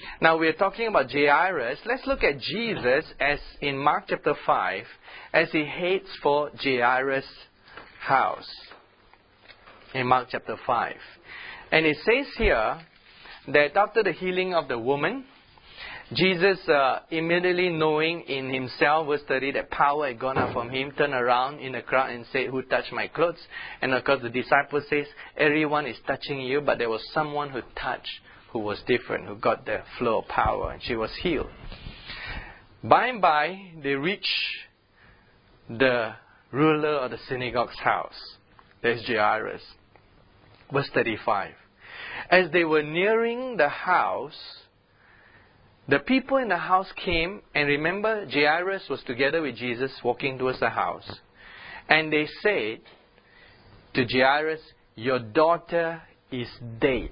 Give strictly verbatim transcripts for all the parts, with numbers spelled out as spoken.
Now we are talking about Jairus. Let's look at Jesus as in Mark chapter five, as he heads for Jairus' house. In Mark chapter five. And it says here that after the healing of the woman, Jesus, uh, immediately knowing in himself, verse thirty, that power had gone out from him, turned around in the crowd and said, "Who touched my clothes?" And of course the disciple says, "Everyone is touching you," but there was someone who touched, who was different, who got the flow of power, and she was healed. By and by, they reach the ruler of the synagogue's house. There's Jairus. Verse thirty-five. As they were nearing the house, the people in the house came, and remember, Jairus was together with Jesus walking towards the house. And they said to Jairus, "Your daughter is dead.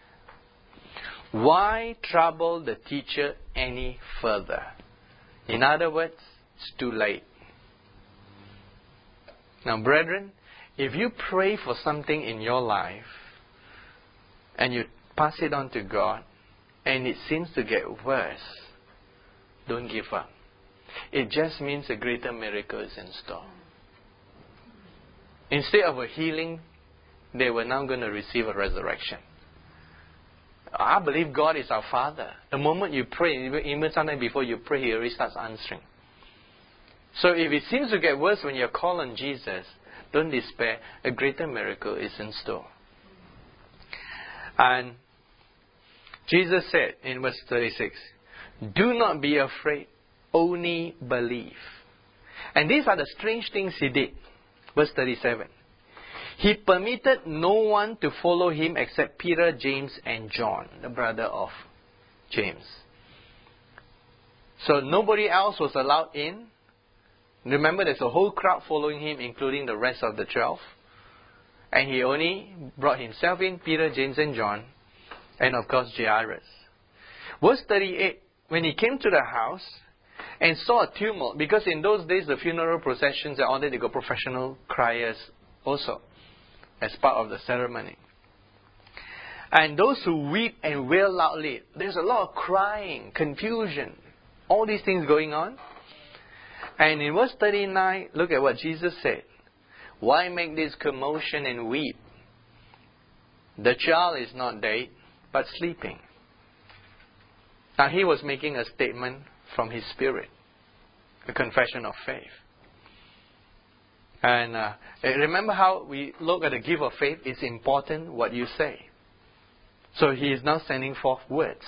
Why trouble the teacher any further?" In other words, it's too late. Now, brethren, if you pray for something in your life, and you pass it on to God, and it seems to get worse, don't give up. It just means a greater miracle is in store. Instead of a healing, they were now going to receive a resurrection. I believe God is our Father. The moment you pray, even sometime before you pray, He already starts answering. So if it seems to get worse when you call on Jesus, don't despair. A greater miracle is in store. And Jesus said in verse thirty-six, "Do not be afraid, only believe." And these are the strange things He did. Verse thirty-seven. He permitted no one to follow Him except Peter, James, and John, the brother of James. So nobody else was allowed in. Remember, there's a whole crowd following Him, including the rest of the twelve. And He only brought Himself in, Peter, James, and John, and of course Jairus. Verse thirty-eight, when He came to the house and saw a tumult, because in those days the funeral processions and all that, they got professional criers also as part of the ceremony. And those who weep and wail loudly, there's a lot of crying, confusion, all these things going on. And in verse thirty-nine, look at what Jesus said. "Why make this commotion and weep? The child is not dead, but sleeping." Now He was making a statement from His spirit, a confession of faith. And uh, remember how we look at the gift of faith, it's important what you say. So He is now sending forth words.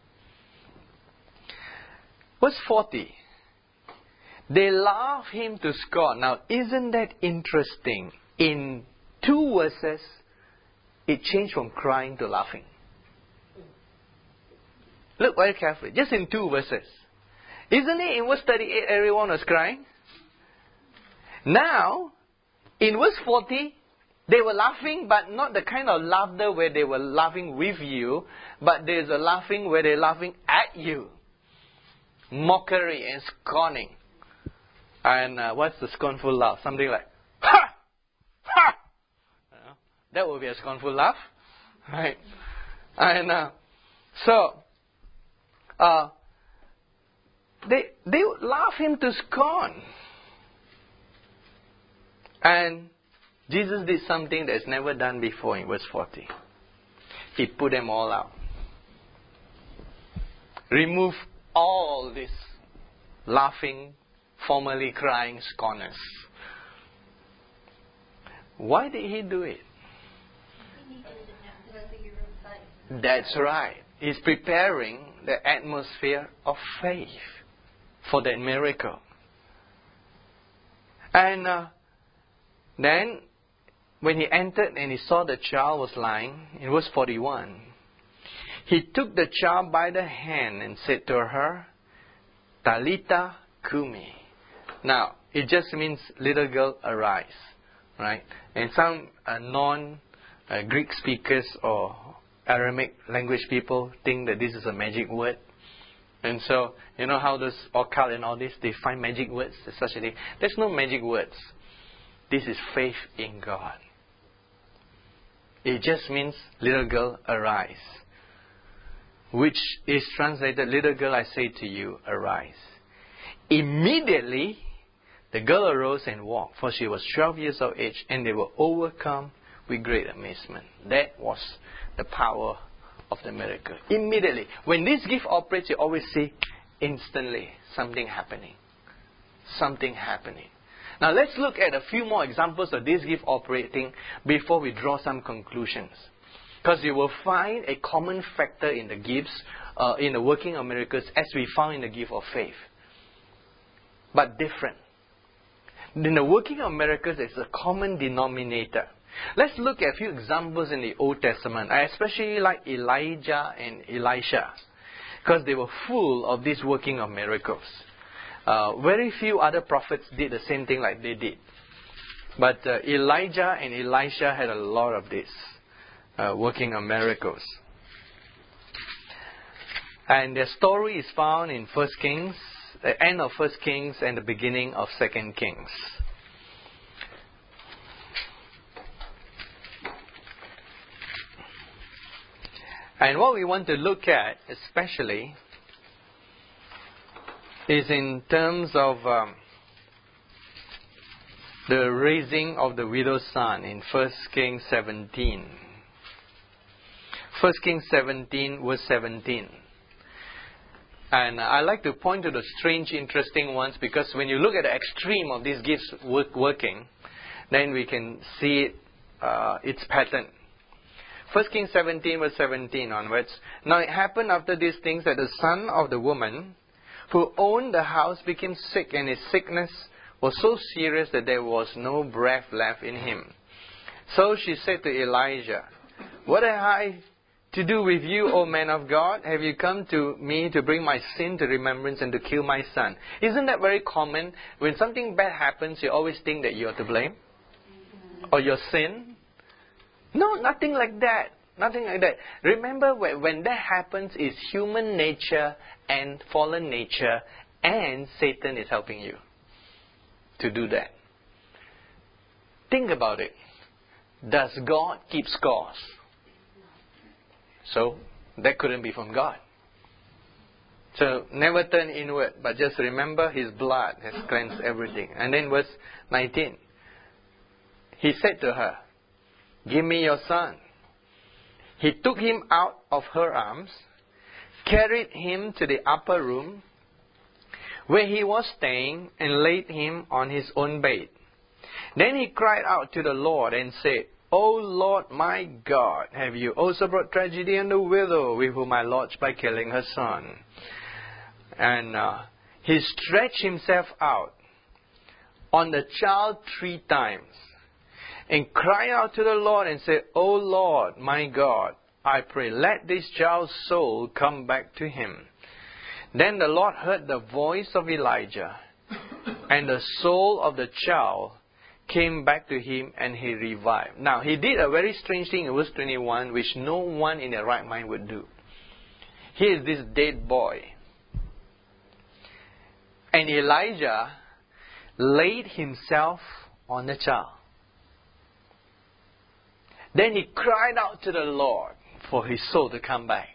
Verse forty. They laugh Him to scorn. Now, isn't that interesting? In two verses, it changed from crying to laughing. Look very carefully. Just in two verses. Isn't it in verse thirty-eight everyone was crying? Now, in verse forty, they were laughing, but not the kind of laughter where they were laughing with you, but there's a laughing where they're laughing at you. Mockery and scorning. And uh, what's the scornful laugh? Something like, "Ha! Ha!" You know, that would be a scornful laugh. Right? And uh, so, uh, they, they would laugh Him to scorn. And Jesus did something that's never done before in verse forty. He put them all out. Remove all this laughing, formerly crying scorners. Why did He do it? That's right. He's preparing the atmosphere of faith for that miracle. And uh, then, when He entered and He saw the child was lying, in verse forty-one, He took the child by the hand and said to her, "Talitha Kumi." Now, it just means, "Little girl, arise." Right? And some uh, non-Greek uh, speakers or Aramaic language people think that this is a magic word. And so, you know how those occult and all this, they find magic words, such a thing. There's no magic words. This is faith in God. It just means, "Little girl, arise." which is translated, little girl, I say to you, arise. Immediately, the girl arose and walked, for she was twelve years of age, and they were overcome with great amazement. That was the power of the miracle. Immediately. When this gift operates, you always see instantly something happening. Something happening. Now let's look at a few more examples of this gift operating before we draw some conclusions. Because you will find a common factor in the gifts, uh, in the working of miracles, as we found in the gift of faith. But different. In the working of miracles, there's a common denominator. Let's look at a few examples in the Old Testament. I especially like Elijah and Elisha, because they were full of this working of miracles. Uh, very few other prophets did the same thing like they did. But uh, Elijah and Elisha had a lot of this, uh, working of miracles. And their story is found in First Kings, the end of First Kings and the beginning of Second Kings. And what we want to look at especially is in terms of um, the raising of the widow's son in First Kings seventeen. First Kings seventeen, verse seventeen. And I like to point to the strange, interesting ones, because when you look at the extreme of these gifts work, working, then we can see it, uh, its pattern. First Kings seventeen, verse seventeen onwards. Now it happened after these things that the son of the woman who owned the house became sick, and his sickness was so serious that there was no breath left in him. So she said to Elijah, "What have I to do with you, O man of God? Have you come to me to bring my sin to remembrance and to kill my son?" Isn't that very common? When something bad happens, you always think that you are to blame? Or your sin? No, nothing like that. Nothing like that. Remember, when, when that happens, it's human nature and fallen nature, and Satan is helping you to do that. Think about it. Does God keep scores? So, that couldn't be from God. So, never turn inward, but just remember His blood has cleansed everything. And then verse nineteen. He said to her, "Give me your son." He took him out of her arms, carried him to the upper room where he was staying, and laid him on his own bed. Then he cried out to the Lord and said, "O Lord my God, have you also brought tragedy on the widow with whom I lodged by killing her son?" And uh, he stretched himself out on the child three times, and cried out to the Lord and said, "O Lord, my God, I pray, let this child's soul come back to him." Then the Lord heard the voice of Elijah, and the soul of the child came back to him, and he revived. Now, he did a very strange thing in verse twenty-one, which no one in their right mind would do. Here is this dead boy. And Elijah laid himself on the child. Then he cried out to the Lord for his soul to come back.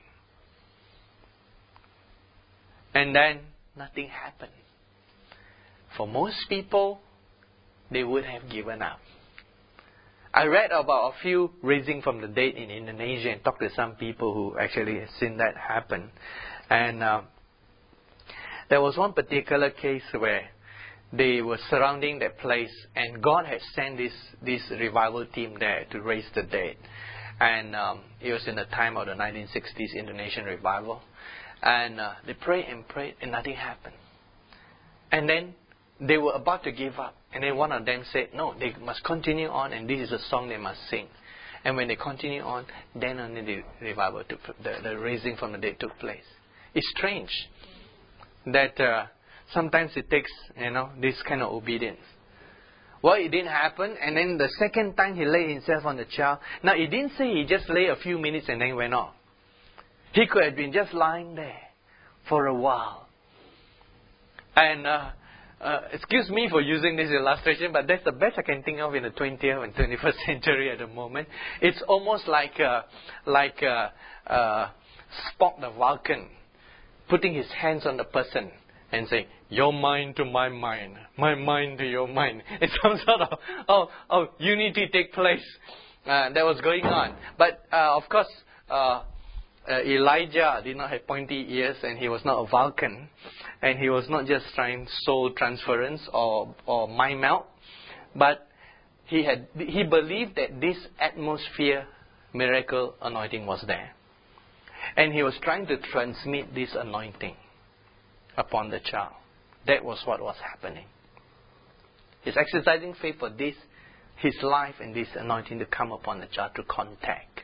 And then nothing happened. For most people, they would have given up. I read about a few raising from the dead in Indonesia and talked to some people who actually have seen that happen. And uh, there was one particular case where they were surrounding that place, and God had sent this, this revival team there to raise the dead. And um, it was in the time of the nineteen sixties Indonesian revival. And uh, they prayed and prayed, and nothing happened. And then they were about to give up. And then one of them said, no, they must continue on, and this is a song they must sing. And when they continue on, then only the revival took, the, the raising from the dead took place. It's strange that uh, sometimes it takes, you know, this kind of obedience. Well, it didn't happen, and then the second time he laid himself on the child. Now, it didn't say he just lay a few minutes and then went off. He could have been just lying there for a while. And, uh, uh, excuse me for using this illustration, but that's the best I can think of in the twentieth and twenty-first century at the moment. It's almost like, uh, like uh, uh, Spock the Vulcan, putting his hands on the person and saying, your mind to my mind, my mind to your mind. It's some sort of, oh, oh unity take place. Uh, that was going on. But, uh, of course, uh, uh, Elijah did not have pointy ears, and he was not a Vulcan. And he was not just trying soul transference or, or mind melt. But he had he believed that this atmosphere miracle anointing was there. And he was trying to transmit this anointing upon the child. That was what was happening. He's exercising faith for this, his life and this anointing to come upon the child to contact.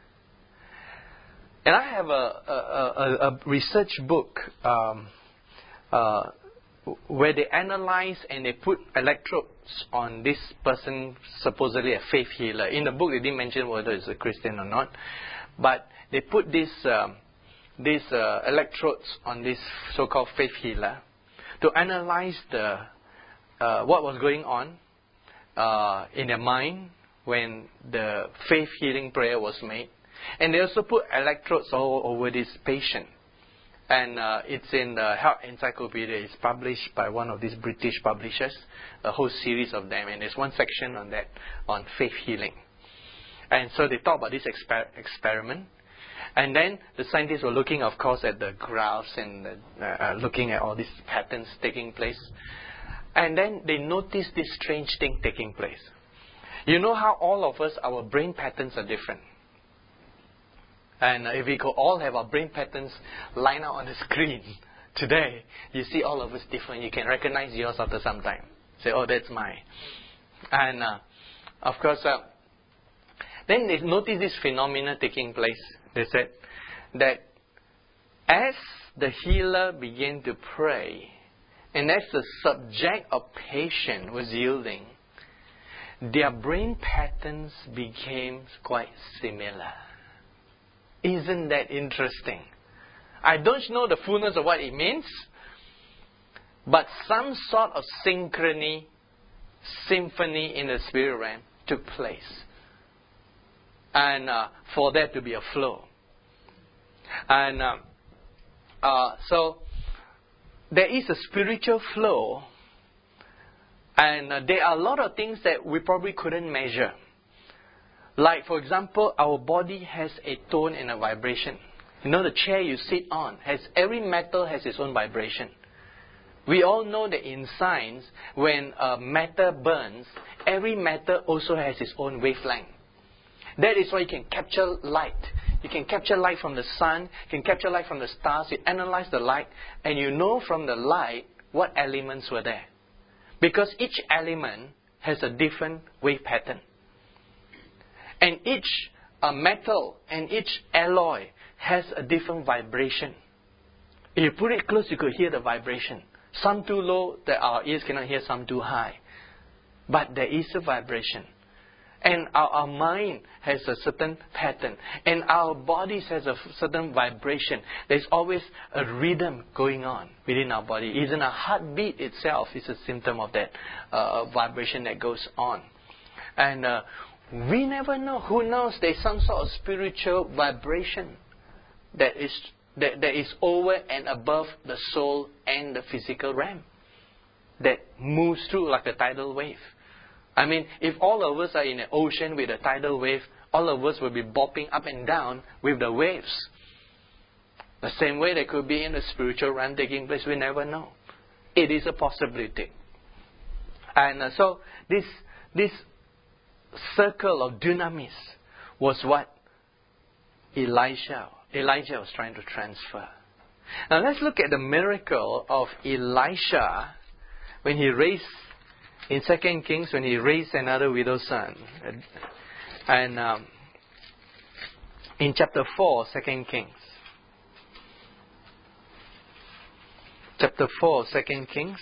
And I have a, a, a, a research book um, uh, where they analyze and they put electrodes on this person, supposedly a faith healer. In the book, they didn't mention whether it's a Christian or not, but they put this um, these uh, electrodes on this so-called faith healer to analyze the uh, what was going on uh, in their mind when the faith healing prayer was made. And they also put electrodes all over this patient. And uh, it's in the Health Encyclopedia. It's published by one of these British publishers, a whole series of them. And there's one section on that, on faith healing. And so they talk about this exper- experiment. And then the scientists were looking, of course, at the graphs and the, uh, looking at all these patterns taking place. And then they noticed this strange thing taking place. You know how all of us, our brain patterns are different. And if we could all have our brain patterns line out on the screen today, you see all of us different. You can recognize yours after some time. Say, oh, that's mine. And uh, of course, uh, then they noticed this phenomena taking place. They said that as the healer began to pray, and as the subject or patient was yielding, their brain patterns became quite similar. Isn't that interesting? I don't know the fullness of what it means, but some sort of synchrony, symphony in the spirit realm took place. And uh, for there to be a flow. And uh, uh, so there is a spiritual flow, and uh, there are a lot of things that we probably couldn't measure. Like, for example, our body has a tone and a vibration. You know, the chair you sit on, has every metal has its own vibration. We all know that in science, when uh, matter burns, every metal also has its own wavelength. That is why you can capture light. You can capture light from the sun, you can capture light from the stars, you analyze the light, and you know from the light what elements were there. Because each element has a different wave pattern. And each uh, metal and each alloy has a different vibration. If you put it close, you could hear the vibration. Some too low that our ears cannot hear, some too high. But there is a vibration. And our, our mind has a certain pattern. And our bodies has a certain vibration. There's always a rhythm going on within our body. Even our heartbeat itself is a symptom of that uh, vibration that goes on. And uh, we never know. Who knows? There's some sort of spiritual vibration that is that, that is over and above the soul and the physical realm. That moves through like a tidal wave. I mean, if all of us are in an ocean with a tidal wave, all of us will be bopping up and down with the waves. The same way there could be in the spiritual realm taking place, we never know. It is a possibility. And uh, so this this circle of dunamis was what Elisha, Elijah was trying to transfer. Now let's look at the miracle of Elisha when he raised, in Second Kings, when he raised another widow's son. And um, in chapter four, Second Kings. Chapter four, Second Kings.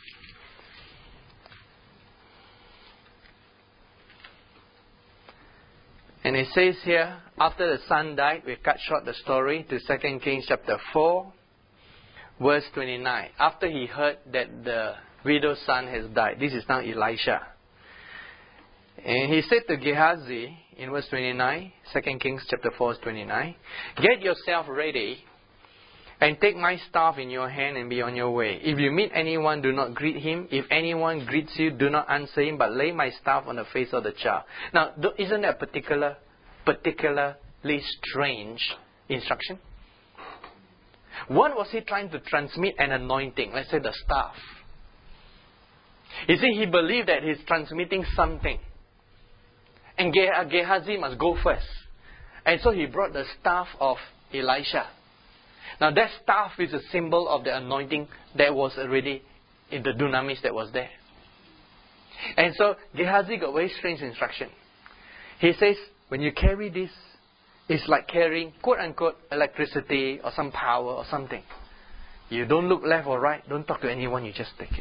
And it says here, after the son died, we cut short the story to Second Kings chapter four, verse twenty-nine. After he heard that the widow's son has died. This is now Elisha. And he said to Gehazi in verse twenty-nine, Second Kings chapter four, verse twenty-nine, get yourself ready and take my staff in your hand and be on your way. If you meet anyone, do not greet him. If anyone greets you, do not answer him, but lay my staff on the face of the child. Now, isn't that particular, particularly strange instruction? What was he trying to transmit? An anointing. Let's say the staff. You see, he believed that he's transmitting something. And Gehazi must go first. And so he brought the staff of Elisha. Now that staff is a symbol of the anointing that was already in the dunamis that was there. And so Gehazi got very strange instruction. He says, when you carry this, it's like carrying, quote unquote, electricity or some power or something. You don't look left or right. Don't talk to anyone. You just take it.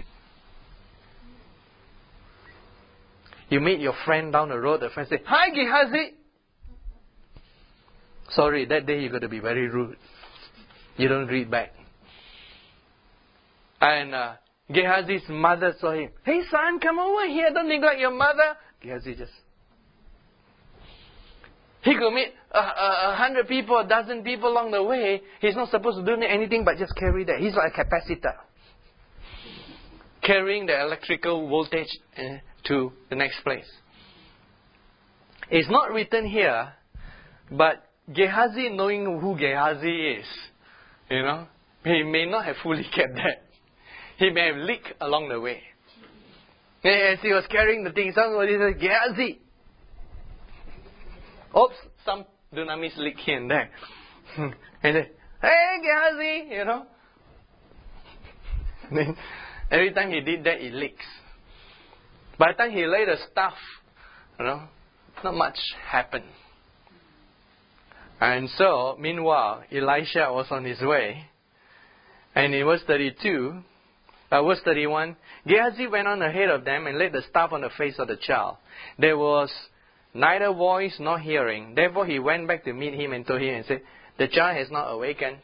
You meet your friend down the road. The friend says, hi Gehazi. Sorry, that day you're going to be very rude. You don't greet back. And uh, Gehazi's mother saw him. Hey son, come over here. Don't neglect your mother. Gehazi just... He could meet a, a, a hundred people, a dozen people along the way. He's not supposed to do anything but just carry that. He's like a capacitor. Carrying the electrical voltage uh, to the next place. It's not written here, but Gehazi, knowing who Gehazi is, you know, he may not have fully kept that. He may have leaked along the way. As he was carrying the thing, somebody said, Gehazi. Oops, some dunamis leak here and there. And then, hey Gehazi, you know. Then every time he did that, it leaks. By the time he laid the stuff, you know, not much happened. And so, meanwhile, Elisha was on his way. And in verse thirty-two, uh, verse thirty-one, Gehazi went on ahead of them and laid the staff on the face of the child. There was neither voice nor hearing. Therefore he went back to meet him and told him and said, the child has not awakened.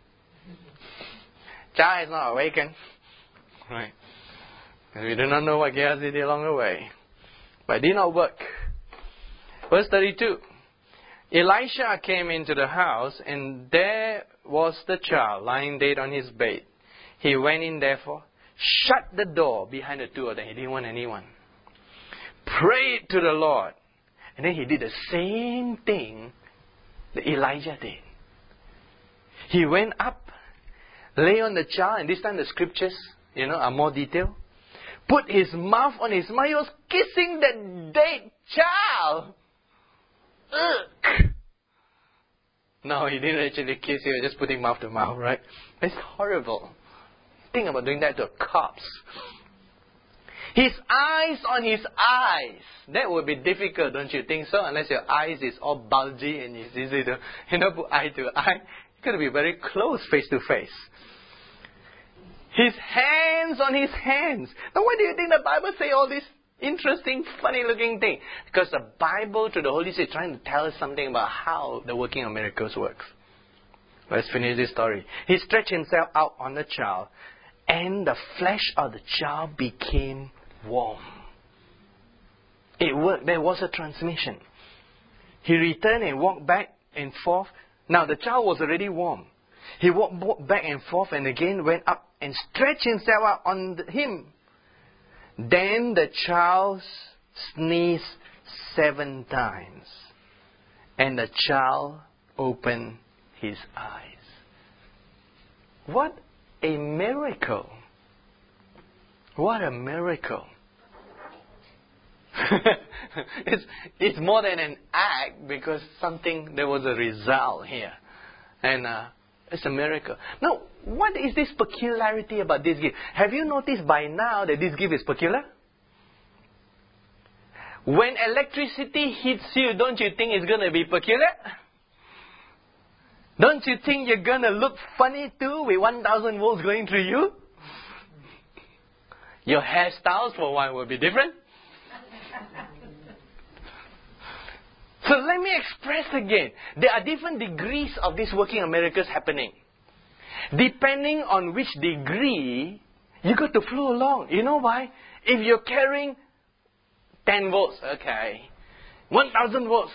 Child has not awakened. Right. And we do not know what Gehazi did along the way. But it did not work. Verse thirty-two. Elisha came into the house, and there was the child lying dead on his bed. He went in therefore, shut the door behind the two of them. He didn't want anyone. Prayed to the Lord. And then he did the same thing that Elijah did. He went up, lay on the child, and this time the scriptures, you know, are more detailed. Put his mouth on his mouth. He was kissing the dead child. Ugh. No, he didn't actually kiss. He was just putting mouth to mouth, right? It's horrible. Think about doing that to a corpse. His eyes on his eyes. That would be difficult, don't you think so? Unless your eyes is all bulgy and it's easy to, you know, put eye to eye. You've got to be very close, face to face. His hands on his hands. Now, why do you think the Bible say all this interesting, funny-looking thing? Because the Bible, through the Holy Spirit, is trying to tell us something about how the working of miracles works. Let's finish this story. He stretched himself out on the child, and the flesh of the child became warm. It worked. There was a transmission. He returned and walked back and forth. Now, the child was already warm. He walked, walked back and forth and again went up and stretched himself out on the, him. Then the child sneezed seven times, and the child opened his eyes. What a miracle! What a miracle! it's, it's more than an act, because something, there was a result here. And uh, it's a miracle. Now, what is this peculiarity about this gift? Have you noticed by now that this gift is peculiar? When electricity hits you, don't you think it's going to be peculiar? Don't you think you're going to look funny too with one thousand volts going through you? Your hairstyles, for one, will be different. So let me express again. There are different degrees of this working of miracles happening. Depending on which degree, you got to flow along. You know why? If you're carrying ten volts, okay. one thousand volts.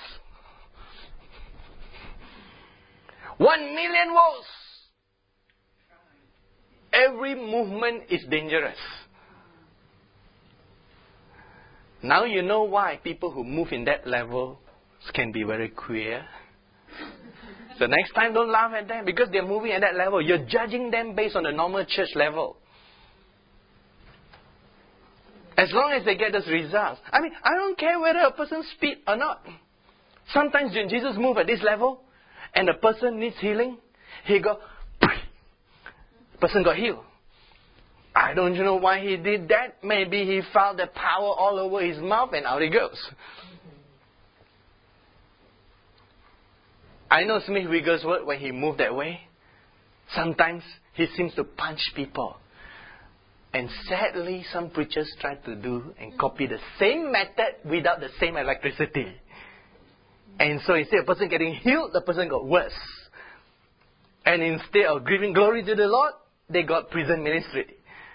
one million volts. Every movement is dangerous. Now you know why people who move in that level can be very queer. So next time don't laugh at them because they're moving at that level. You're judging them based on the normal church level. As long as they get those results. I mean, I don't care whether a person speed or not. Sometimes when Jesus moved at this level and the person needs healing, he go, the person got healed. I don't know why he did that. Maybe he felt the power all over his mouth and out it goes. I know Smith Wigglesworth, when he moved that way, sometimes he seems to punch people. And sadly, some preachers try to do and copy the same method without the same electricity. And so instead of the person getting healed, the person got worse. And instead of giving glory to the Lord, they got prison ministry.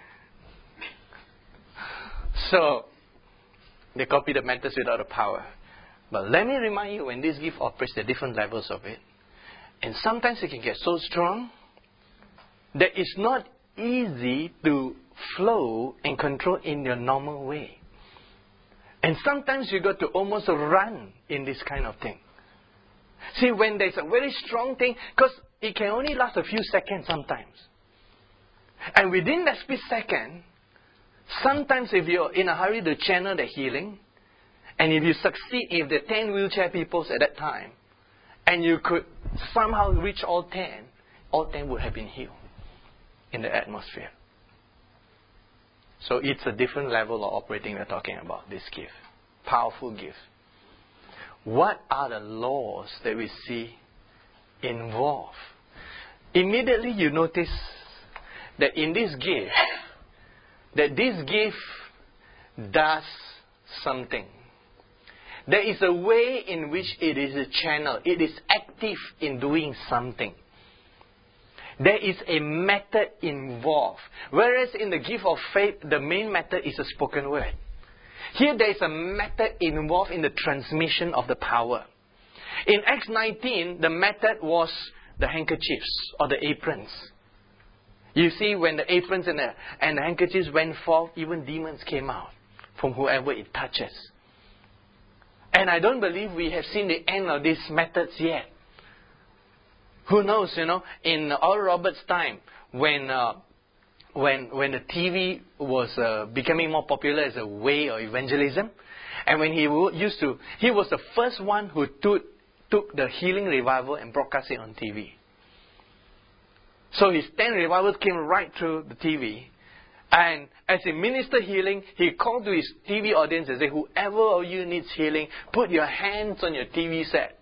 So, they copy the methods without the power. But let me remind you, when this gift operates, there are different levels of it. And sometimes it can get so strong that it's not easy to flow and control in your normal way. And sometimes you got to almost run in this kind of thing. See, when there's a very strong thing, because it can only last a few seconds sometimes. And within that split second, sometimes if you're in a hurry to channel the healing, and if you succeed, if there are ten wheelchair people at that time, and you could somehow reach all ten, all ten would have been healed in the atmosphere. So it's a different level of operating we're talking about, this gift. Powerful gift. What are the laws that we see involved? Immediately you notice that in this gift, that this gift does something. There is a way in which it is a channel. It is active in doing something. There is a method involved. Whereas in the gift of faith, the main method is a spoken word. Here there is a method involved in the transmission of the power. In Acts nineteen, the method was the handkerchiefs or the aprons. You see, when the aprons and the, and the handkerchiefs went forth, even demons came out from whoever it touches. And I don't believe we have seen the end of these methods yet. Who knows, you know, in Oral Roberts' time, when uh, when when the T V was uh, becoming more popular as a way of evangelism, and when he w- used to, he was the first one who took, took the healing revival and broadcast it on T V. So his ten revivals came right through the T V. And as he ministered healing, he called to his T V audience and said, whoever of you needs healing, put your hands on your T V set.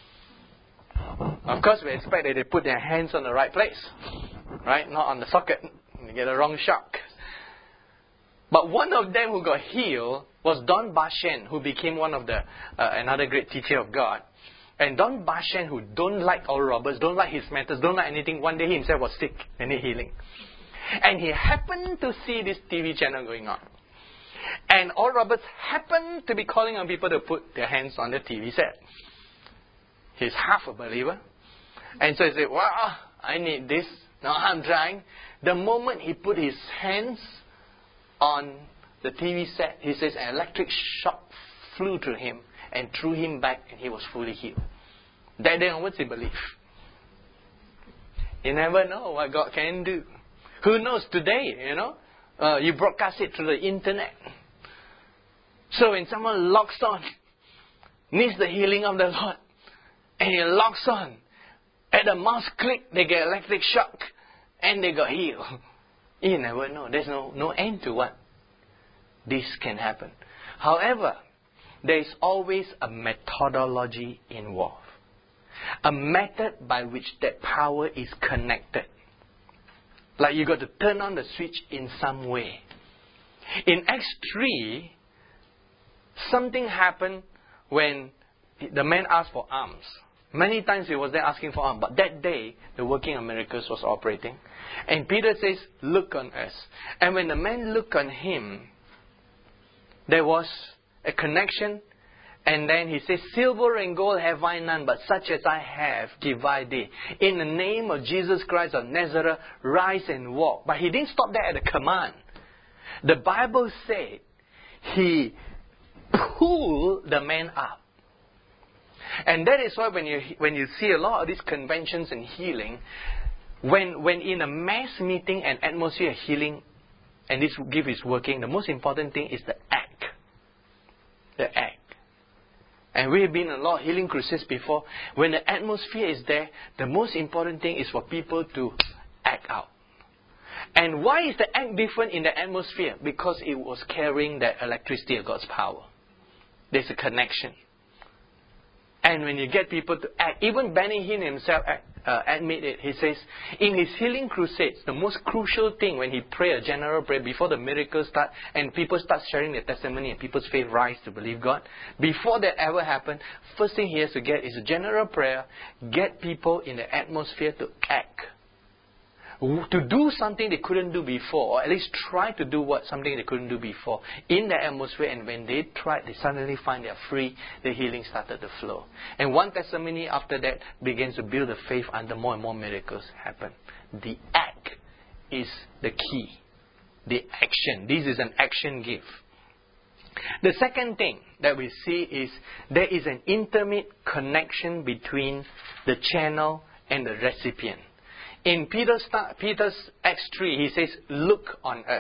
Of course, we expect that they put their hands on the right place. Right? Not on the socket. You get a wrong shock. But one of them who got healed was Don Bashan, who became one of the, uh, another great teacher of God. And Don Bashan, who don't like Oral Roberts, don't like his methods, don't like anything, one day he himself was sick and needed healing. And he happened to see this T V channel going on. And Oral Roberts happened to be calling on people to put their hands on the T V set. He's half a believer. And so he said, wow, I need this. Now I'm trying. The moment he put his hands on the T V set, he says an electric shock flew through him and threw him back, and he was fully healed. That day onwards he believed. You never know what God can do. Who knows today, you know, uh, you broadcast it through the internet. So when someone locks on, needs the healing of the Lord, and he locks on, at the mouse click, they get electric shock, and they got healed. You never know. There's no, no end to what this can happen. However, there is always a methodology involved. A method by which that power is connected. Like you got to turn on the switch in some way. In Acts three, something happened when the man asked for alms. Many times he was there asking for alms. But that day, the working of miracles was operating. And Peter says, look on us. And when the man looked on him, there was a connection. And then he says, silver and gold have I none, but such as I have give I thee. In the name of Jesus Christ of Nazareth, rise and walk. But he didn't stop there at the command. The Bible said he pulled the man up. And that is why when you when you see a lot of these conventions and healing, when when in a mass meeting and atmosphere of healing, and this gift is working, the most important thing is the act. The act. And we have been in a lot of healing crusades before. When the atmosphere is there, the most important thing is for people to act out. And why is the act different in the atmosphere? Because it was carrying the electricity of God's power. There's a connection. And when you get people to act, even Benny Hinn himself uh, admitted it. He says, in his healing crusades, the most crucial thing when he prayed a general prayer before the miracles start and people start sharing their testimony and people's faith rise to believe God, before that ever happened, first thing he has to get is a general prayer, get people in the atmosphere to act. To do something they couldn't do before, or at least try to do what something they couldn't do before in the atmosphere. And when they tried, they suddenly find they are free. The healing started to flow. And one testimony after that begins to build the faith, and the more and more miracles happen. The act is the key. The action. This is an action gift. The second thing that we see is there is an intimate connection between the channel and the recipient. In Peter's, Peter's Acts three, he says, look on us.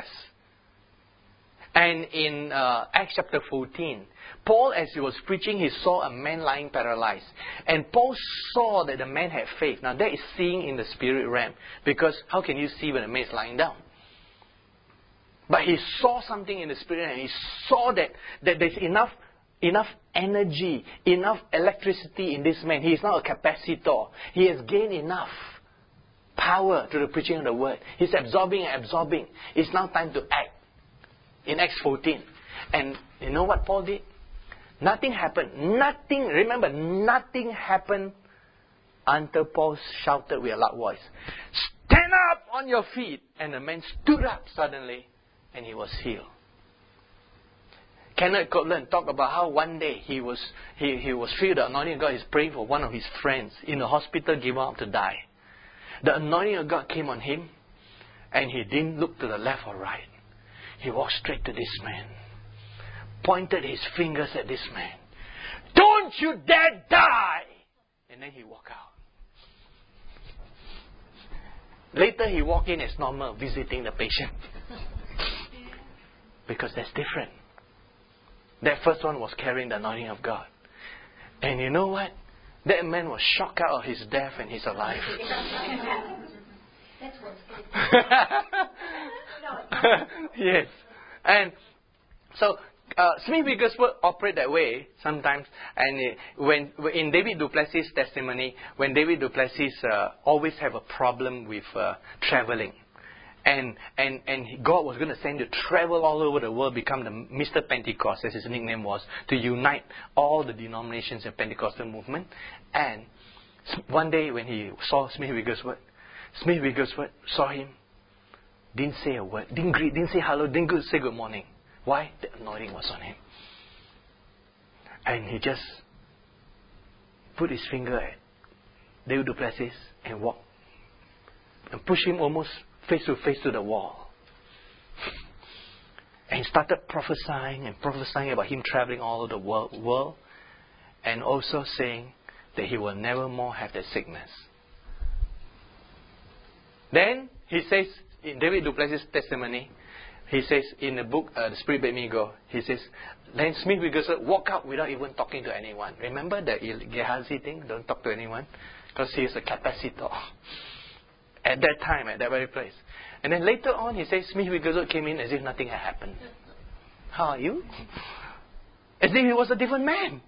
And in uh, Acts chapter fourteen, Paul, as he was preaching, he saw a man lying paralyzed. And Paul saw that the man had faith. Now that is seeing in the spirit realm. Because how can you see when a man is lying down? But he saw something in the spirit and he saw that, that there's enough enough energy, enough electricity in this man. He is not a capacitor. He has gained enough power to the preaching of the word. He's absorbing and absorbing. It's now time to act. In Acts fourteen. And you know what Paul did? Nothing happened. Nothing, remember, nothing happened until Paul shouted with a loud voice, stand up on your feet. And the man stood up suddenly and he was healed. Kenneth Copeland talked about how one day he was he, he was filled with the anointing of God. He's praying for one of his friends in the hospital, given up to die. The anointing of God came on him, and he didn't look to the left or right. He walked straight to this man, pointed his fingers at this man. Don't you dare die! And then he walked out. Later he walked in as normal, visiting the patient. Because that's different. That first one was carrying the anointing of God. And you know what? That man was shocked out of his death and he's alive. That's what's Yes. And so uh, Smith Wigglesworth operate that way sometimes. And uh, when in David du Plessis' testimony, when David du Plessis uh, always have a problem with uh, traveling. And, and, and God was going to send you to travel all over the world, become the Mister Pentecost, as his nickname was, to unite all the denominations in Pentecostal movement. And one day when he saw Smith Wigglesworth, Smith Wigglesworth saw him, didn't say a word, didn't greet, didn't say hello, didn't say good morning. Why? The anointing was on him. And he just put his finger at David du Plessis and walked. And pushed him almost face to face to the wall. And he started prophesying and prophesying about him traveling all over the world, world and also saying that he will never more have that sickness. Then he says, in David du Plessis' testimony, he says in the book, uh, The Spirit Bade Me Go, he says, then Smith Wigglesworth walked out without even talking to anyone. Remember the Gehazi thing? Don't talk to anyone. Because he is a capacitor. At that time, at that very place. And then later on, he says, Smith Wigglesworth came in as if nothing had happened. How are you? As if he was a different man.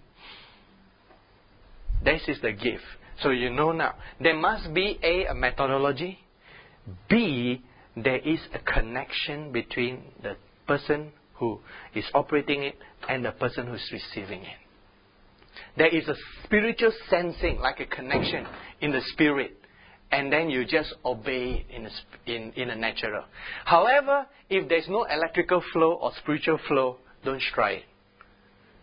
This is the gift. So you know now. There must be A, a methodology. B, there is a connection between the person who is operating it and the person who is receiving it. There is a spiritual sensing, like a connection in the spirit. And then you just obey in a, in, in a natural. However, if there's no electrical flow or spiritual flow, don't try it.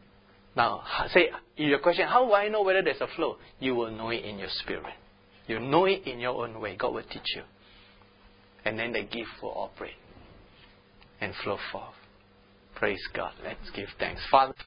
Now, say, your question, how will I know whether there's a flow? You will know it in your spirit. You know it in your own way. God will teach you. And then the gift will operate and flow forth. Praise God. Let's give thanks. Father.